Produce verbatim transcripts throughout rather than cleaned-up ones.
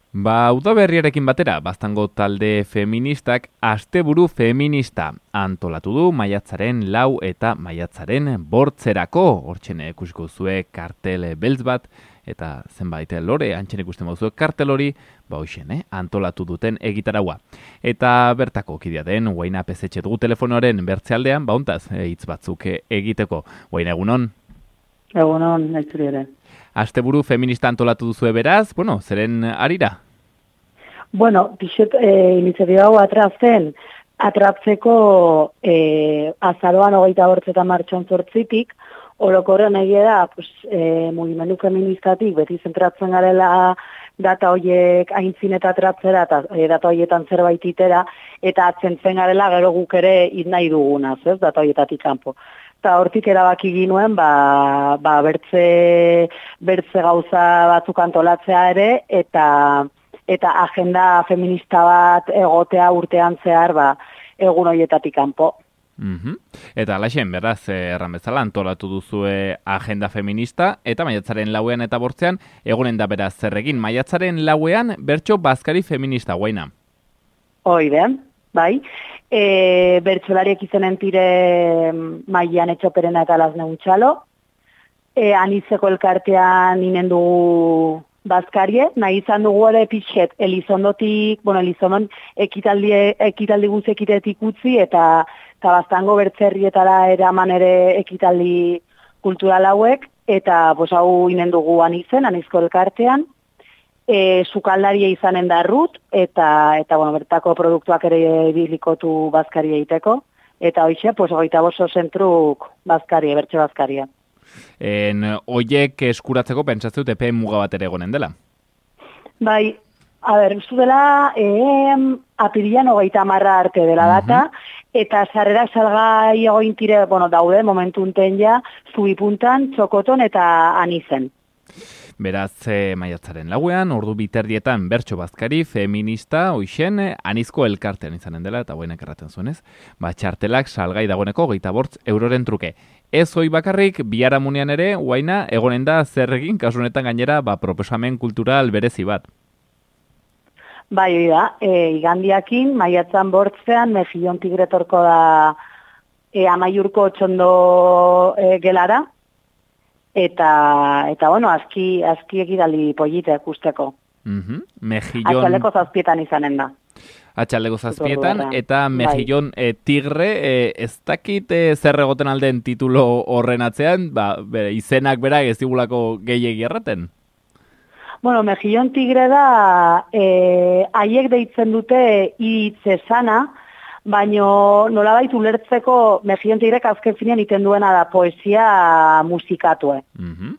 Ba, udaberriarekin batera, Baztango talde feministak asteburu feminista antolatu du maiatzaren lau eta maiatzaren bortzerako. Hortxen ikusiko zue kartel beltz bat, eta zenbait lore, antxen ikusten bauzue kartel hori, ba hoxen, eh? antolatu duten egitaragua. Eta bertako kidea den, Guaina pezetxe dugu telefonoaren bertzealdean, ba hontaz, hitz batzuk egiteko. Guaina, egunon? Egunon, nahizuri ere. Asteburu feminista antolatu duzue beraz, bueno, zeren arira? Bueno, pixet, e, iniziatiba hau atrazen, atratzeko e, azaroan hogeita bortzeta martxon zortzitik, orokorren egia da, pues, e, mugimendu feministatik, beti zentratzen garela data horiek aintzin eta atratzera, eta e, data horietan zerbait itera, eta atzentzen garela gero guk ere hit nahi dugunaz, ez, data horietatik kanpo. Eta hortik erabaki ginuen, ba, ba bertze, bertze gauza batzuk antolatzea ere, eta eta agenda feminista bat egotea urtean zehar, ba, egun horietatik kanpo. Mm-hmm. Eta alaxen, beraz, erran bezala, antolatu duzue agenda feminista, eta maiatzaren lauean eta bortzean, egunen da beraz zerregin, maiatzaren lauean bertso bazkari feminista, Guaina. Oiden, bai. E, bertsolariek izenen tire Maian Etxoperena eta Lazne Untxalo. E, anizeko elkartean inen dugu bazkarie, nahi izan dugu ere pixet Elizondotik, bueno, Elizondon ekitaldi, ekitaldi guz ekitetik utzi, eta, eta Baztango bertzerrietara eraman ere ekitaldi kultural hauek, eta pues, hau inen dugu anizen, anizko elkartean, e, sukaldaria izanen da Rut, eta, eta bueno, bertako produktuak ere bilikotu bazkaria egiteko, eta hoxe, pues, hogeita boso zentruk bazkaria, bertxe bazkaria. En oiek eskuratzeko pentsatzen dut epe muga bat ere egonen dela? Bai, a ber, ustu dela eh, apirian hogeita marra arte dela data, uh-huh. Eta sarrera salgai egointire, bueno, daude momentu unten ja, Zubipuntan, Txokoton eta Anizen. Beraz, eh, maiatzaren lauean, ordu biterdietan bertso bazkari, feminista, hoixen, anizko elkartean izanen dela, eta Guainak erraten zuenez, ba, txartelak salgai dagoeneko geita bortz euroren truke. Ez hoi bakarrik, biharamunean ere, Guaina, egonen da zer egin, kasunetan gainera, ba, proposamen kultural berezi bat. Bai, hori da, e, igandiakin, maiatzan bortzean, Mejillon Tigretorko da e, Amaiurko txondo e, gelara, eta, eta bueno, azki, azki ekidali polite ikusteko. Mm-hmm. Mejillon... Atxaleko zazpietan izanen da. Atxaldeko zazpietan, eta Mejillon e, Tigre, e, ez dakit e, zer egoten alden titulo horren atzean, ba, bere, izenak berak ez digulako gehiegi erraten? Bueno, Mejillon Tigre da, e, haiek deitzen dute hitz esana, baino nolabait ulertzeko Mejillon Tigrek azken finean iten duena da poesia musikatue. Mhm.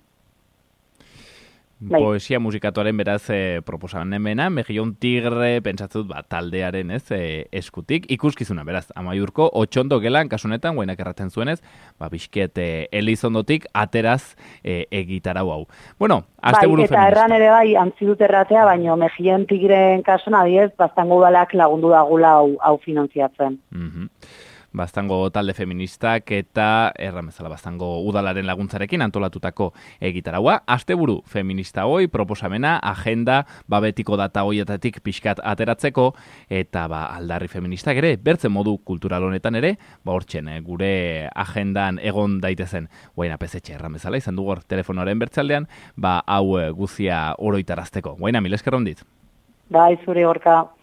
Poesia musikatuaren beraz e, proposamen hemena, Mejillon Tigre pentsatzen dut ba, taldearen ez e, eskutik. Ikuskizuna, beraz, Amaiurko otxondo gelan, kasunetan, Guainak erraten zuenez, ba, bizket e, Elizondotik ateraz e, egitarau hau. Bueno, asteburu bai, eta feminista. Erran ere bai, antzi dut erratea, baino Mejillon Tigreen kasuna diez, Baztango balak lagundu dagula hau, hau finanziatzen. Mhm. Baztango talde feministak eta erran bezala Baztango udalaren laguntzarekin antolatutako egitaraua. Asteburu feminista hoi, proposamena, agenda, babetiko data hoietatik pixkat ateratzeko, eta ba, aldarri feministak ere, bertzen modu kultural honetan ere, ba hortzen, gure agendan egon daitezen, Guaina pezetxe erran bezala, izan dugor telefonoaren bertzaldean, ba hau guzia oroitarazteko. Guaina, mil esker hondit. Bai, zure horka.